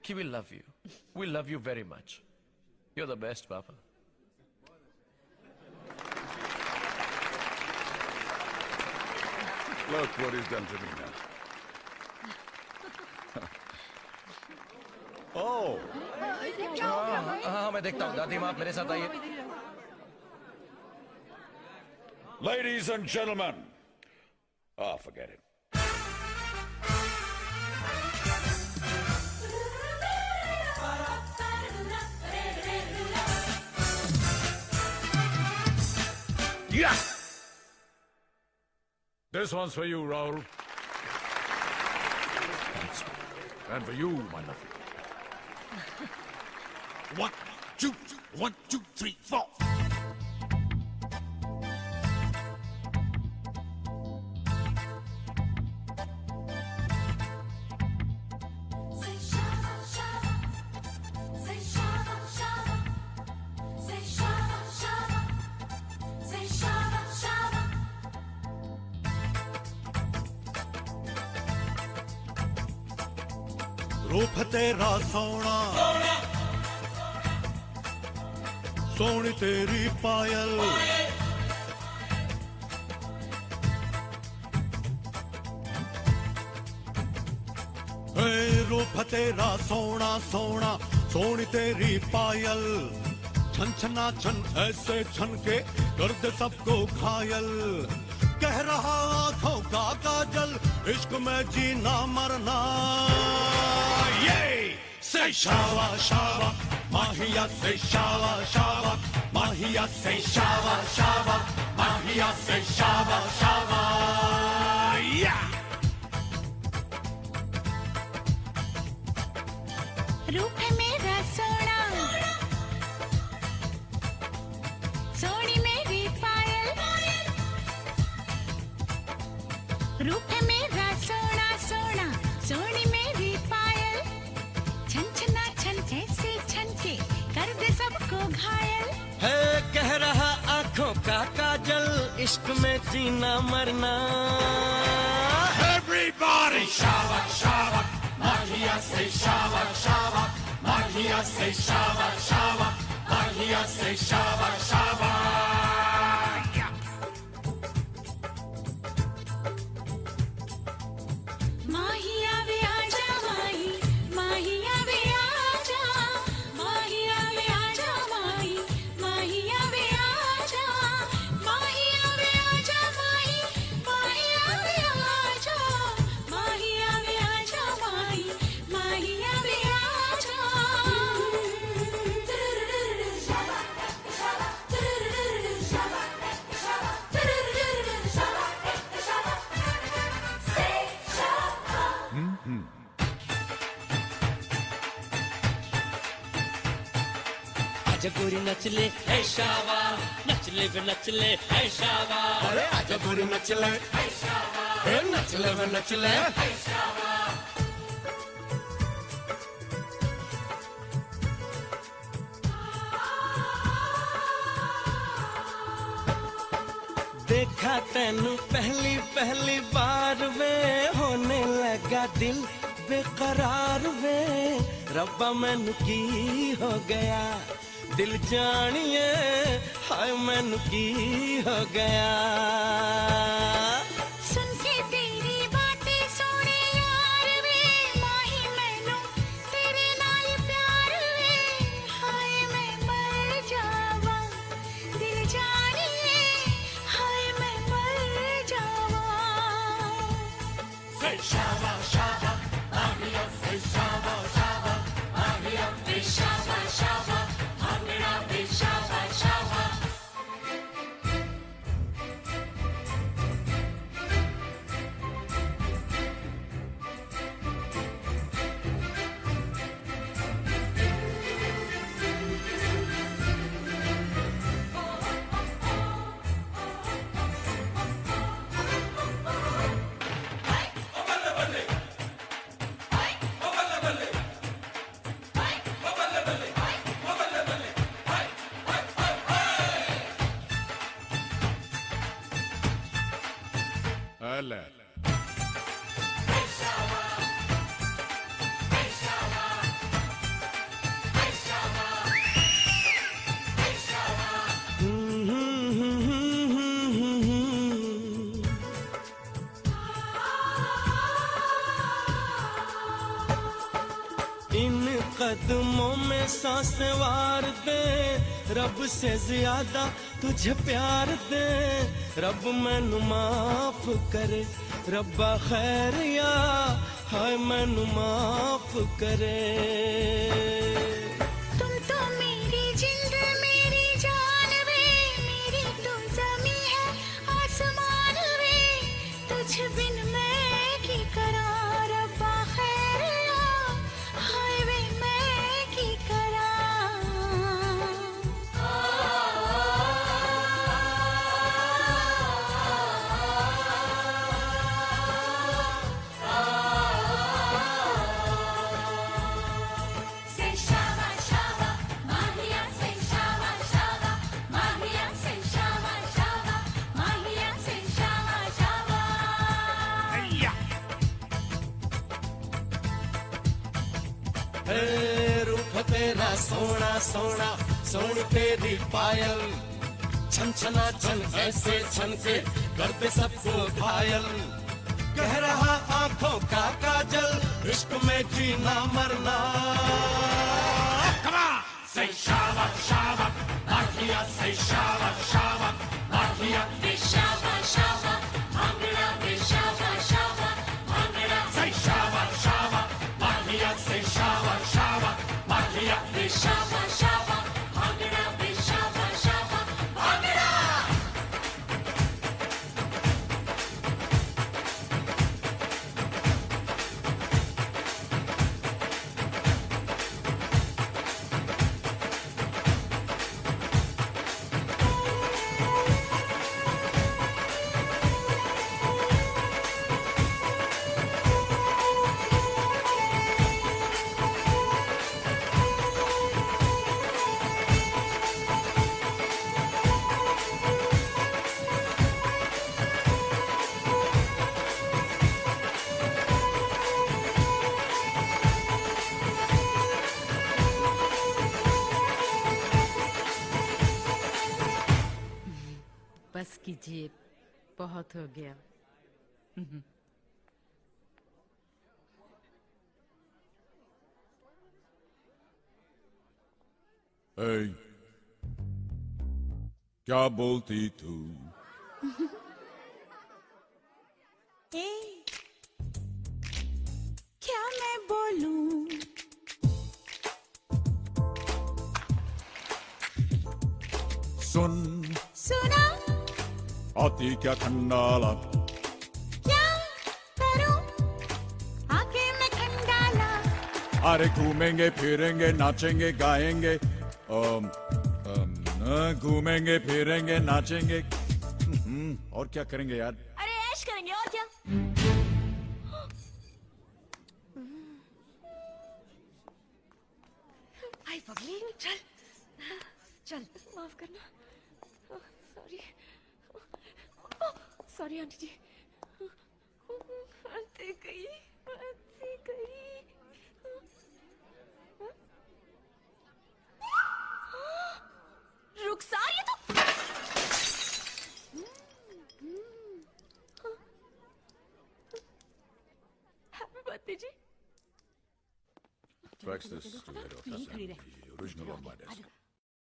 कि we love you. We love you very much. You're the best, Papa. Look what he's done to me now. Oh. हाँ मैं देखता हूँ दादी माँ आप मेरे साथ आइए. Ladies and gentlemen. Oh, forget it. Yeah! This one's for you, Raul. And for you, my lovely. 1, 2, 1, 2, 3, 4. रूप तेरा सोना सोनी तेरी पायल रूप तेरा सोना सोना सोनी तेरी पायल छन छना छन ऐसे छन के कर दे सबको घायल कह रहा आंखों का काजल इश्क में जीना मरना Say shawa shawa, Mahia say shawa shawa, Mahia say shawa shawa, Mahia say shawa shawa. Yeah. रूप है मेरा सोना, सोनी मेरी पायल. रूप है मेरा सोना सोना, सोनी मेरी पायल. छन छना छन ऐसे छन के कर दे सबको घायल. है कह रहा आंखों का काजल इश्क में जीना मरना. Everybody shawa shawa, Mahia say shawa shawa, Mahia say shawa shawa, Mahia say shawa shawa. गोरी नचले है शावा नचले वे नचले है शावा. अरे आजा गोरी नचले है शावा नचले वे नचले है शावा. देखा तैनू पहली पहली बार वे होने लगा दिल बेकरार वे. रब्बा मैनू की हो गया दिल जानिए हाय मैनू की हो गया. सुन के तेरी बातें सोने यार वे माही मैनू तेरे नाल प्यार वे. हाय मैं मर जावा दिल जानिए हाय मैं मर जावा. Say shawa shawa, Mahia say shawa shawa, Mahia say shawa shawa. इन कदमों में सांसें वार दे, रब से ज्यादा तुझे प्यार दे। रब मैनू माफ करे, रब्बा खैर या हाय मैनू माफ करे। तुम तो मेरी जिंद मेरी जान वे, मेरी तो ज़मीं है आसमान वे, तुझ बिन मैं की करा रब्बा खैर या हाय वे मैं की करा। Say shaba shaba, Mahiya. Say shaba shaba, Mahiya. Say shaba shaba, Mahiya. Say shaba shaba. ए रूप तेरा सोना सोना, सोनी तेरी पायल, छन छना छन ऐसे छन के करते सबको घायल। कह रहा आंखों का काजल, इश्क में जीना मरना। Come on! Say shaba, shaba, Mahiya. Say shaba, shaba, Mahiya. Say shaba shaba, Bhangra. Say shaba shaba, Bhangra. Say shaba, shaba, Mahiya. Say shaba, shaba, Mahiya. Say shaba shaba, Bhangra. Say shaba shaba, Bhangra. बस कीजिए, बहुत हो गया। Hey, क्या बोलती तू? ए, क्या मैं बोलूं? सुन, सुना आती क्या खंडाला? क्या करूं? आके मैं खंडाला। अरे घूमेंगे फिरेंगे नाचेंगे गाएंगे, घूमेंगे फिरेंगे नाचेंगे, और क्या करेंगे यार? अरे ऐश करेंगे और क्या? आई पगली, चल चल। माफ करना, सॉरी सॉरी आंटी जी। हंसी गई, हंसी गई। रुखसार, ये तो हैप्पी बर्थडे जी। Fax this to head office and the original on my desk.